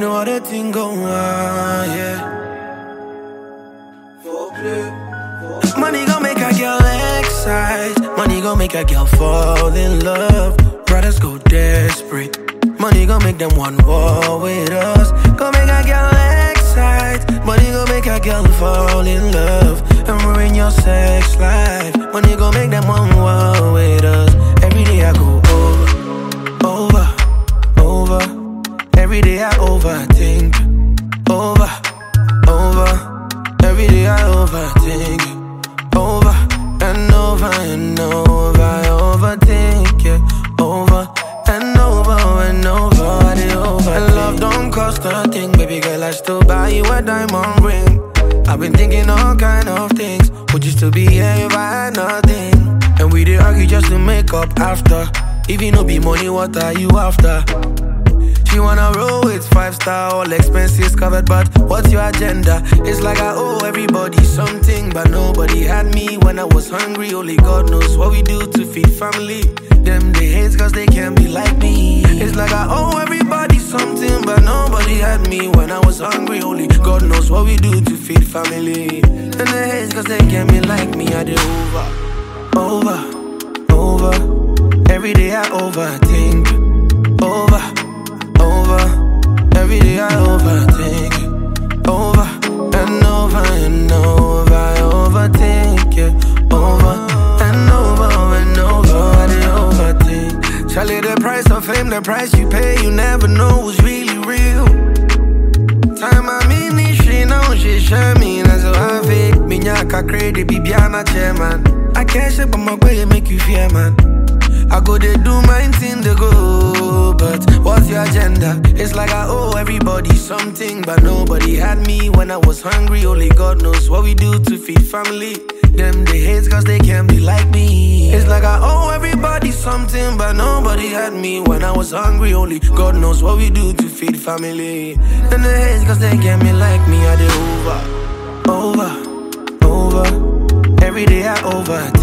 know how the thing go on, yeah. Money gon' make a girl excite. Money gon' make a girl fall in love. Brothers go desperate. Money gon' make them want war with us. Gon' make a girl excite. Money gon' make a girl fall in love and ruin your sex life. Money gon' make them want war with us. Every day I go over. Every day I overthink. Over. Every day I overthink. Over and over and over. I overthink, yeah. Over and over and over. I did over. And love don't cost a thing, baby girl. I still buy you a diamond ring. I've been thinking all kind of things. Would you still be here if I had nothing? And we did argue just to make up after. If you no be money, what are you after? She wanna roll with 5-star, all expenses covered, but what's your agenda? It's like I owe everybody something, but nobody had me when I was hungry. Only God knows what we do to feed family. Them they hate cause they can't be like me. It's like I owe everybody something, but nobody had me when I was hungry. Only God knows what we do to feed family. And they hate cause they can't be like me. I did over. Every day I overthink. Over. Every day I overthink. Over and over and over. I overthink, yeah. Over and over and over. I did overthink. Charlie, the price of fame, the price you pay, you never know who's really real. Time I mean, she know she share me. That's how I fake. Minyaka crazy, Bibiana chairman. I can't ship on my way, make you fear, man. I go they do my thing to go, but what's your agenda? It's like I owe everybody something, but nobody had me when I was hungry. Only God knows what we do to feed family. Them they hate cause they can't be like me. It's like I owe everybody something, but nobody had me when I was hungry. Only God knows what we do to feed family. And they hate cause they can't be like me. I did over. Every day I overthink.